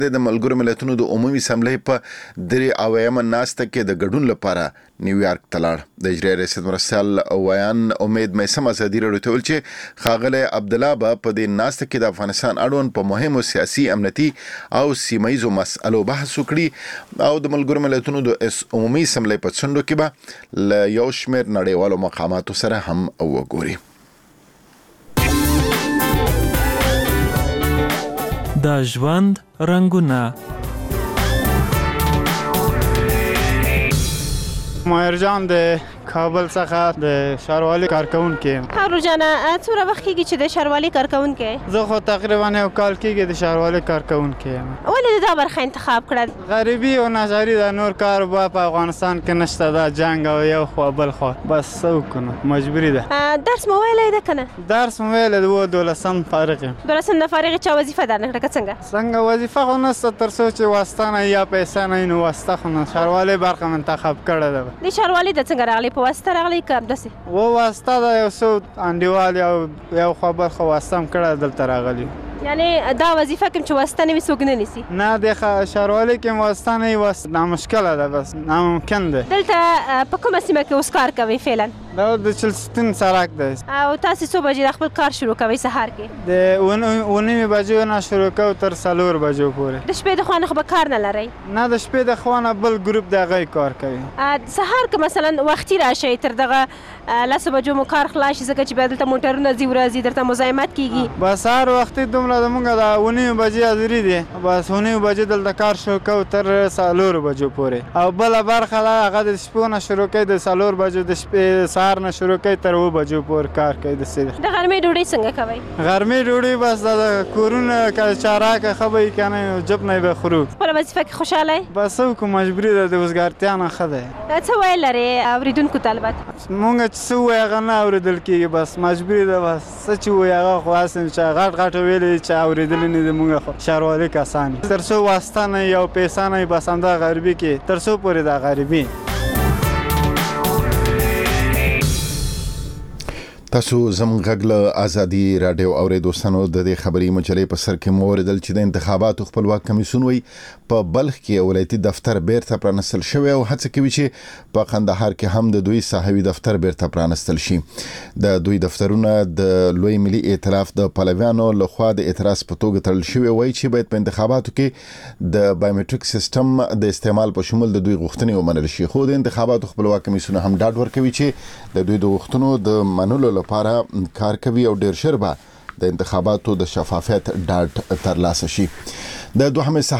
د ملګرو ملتونو د عمومي اسمبلی په 83مه ناسته کې د ګډون لپاره نیویارک ته لاړ. د اجرایي ریاست مرستیال ویان امید میثم ازادي راډیو ته ویل چې ښاغلی عبدالله به په دې ناسته کې د افغانستان اړوند په مهمو سیاسي، امنیتي او سیمه ییزو مسألو بحث وکړي او د ملګرو ملتونو د عمومي اسمبلی په څنډو کې به له یو شمېر نړیوالو مقاماتو سره هم وګوري. د ژوند رنګونه. ماهر جان د کابل څخه د ښاروالۍ کارکونکی یم. هارو جانه څومره وخت کېږي چې د ښاروالۍ کارکونکی یې؟ زه خو تقریبا یو کال کېږي د ښاروالۍ کارکونکی یم. ولې د دا برخه انتخاب کړل؟ غریبي او ناچاري د نور کار په افغانستان کې نشته، دا جنګ او یو خوا بل خوا، بس څه وکړو مجبوري ده. درس مو ویلی ده که نه؟ درس مو ویلی ده، 12 فارغ یم. 12 د فارغ چا وظیفه درنه کړه که څنګه؟ څنګه وظیفه خو نشته تر څو چې واسطه نه یا پیسه نه وي، نو واسطه خو نه. ښاروالۍ برخه مې انتخاب کړې ده. د ښاروالۍ ته څنګه راغلی؟ په واسطه راغلی که همداسې؟ واسطه ده، یو څو انډیوال یو خوا بل خوا واسطه هم کړې، دلته راغلي. یعنی دا وظیفه کوم چې واسطه نه وي څوک نه نیسي؟ نه د ښاروالۍ کې واسطه نه وي، نامشکله ده، بس ناممکن ده. دلته په کومه سیمه کې اوس کار کوئ فعلا؟ دا د چلستون سړک ده. او تاسې څو بجې د خپل کار شروع کوئ سهار کې؟ د 9 بجو نه شروع کوو تر 4 بجو پورې. د شپې د خوا نه خو به کار نه لرئ؟ نه، د شپې د خوا نه بل ګروپ د هغوی کار کوي. سهار که مثلا وختي راشئ تر دغه 10 بجو مو کار خلاص شي، ځکه چې بیا دلته موټرونه ځي ورځي، درته مزاحمت کیږي. بس سهار وختي دومره زموږ د 9 بجې حاضري دی، بس 9 بجې دلته کار شروع کوو تر 4 بجو پورې. او بله برخه ده هغه د شپو نه شروع کوي، د 4 بجو د شپې سهار نه شروع کوي تر 7 بجو پورې کار کوي. د غرمې ډوډۍ څنګه کوئ؟ غرمې ډوډۍ بس د کورونه که چاراکه ښه به وي که نه جب نه به خورو. خپله وظیفه کې خوشحاله یې؟ بس څه وکړو مجبوري ده، د وزګارتیا نه ښه دی. څه ویل لرې اورېدونکو ته؟ البته مونږ چې څه ووایو هغه نه اورېدل کېږي، بس مجبوري ده. بس څه چې ووایي هغه خو هسې چې غټ غټ ویلي چې اورېدلي نه دي مونږ خو ښاروالۍ کسان تر څو واسطه نه وي او پیسه نه وي، بس همدا غریبي کې تر څو پورې دا غریبي. تاسو زموږ غږ له ازادي راډیو اورئ. دوستانو د دې خبري مجلې په سر کې مو اوریدل چې د انتخاباتو خپلواک کمیسیون وی په بلخ کې ولایتي دفتر بیرته پرانستل شوی او هڅه کوي چې په قندهار کې هم د دوی صاحبي دفتر بیرته پرانستل شي. د دوی دفترونه د لوی ملي ائتلاف د پلویانو لخوا د اعتراض په توګه تړل شوی وای چې باید په انتخاباتو کې د بایومټریک سیستم د استعمال په شمول د دوی غوښتنې ومنل شي. خو د انتخاباتو خپلواک کمیسیون هم ډاډ ورکوي چې د دوی د غوښتنو د منلو لپاره کار کوي او ډیر ژر به د انتخاباتو د شفافیت ډاډ ترلاسه شي. د دوهمه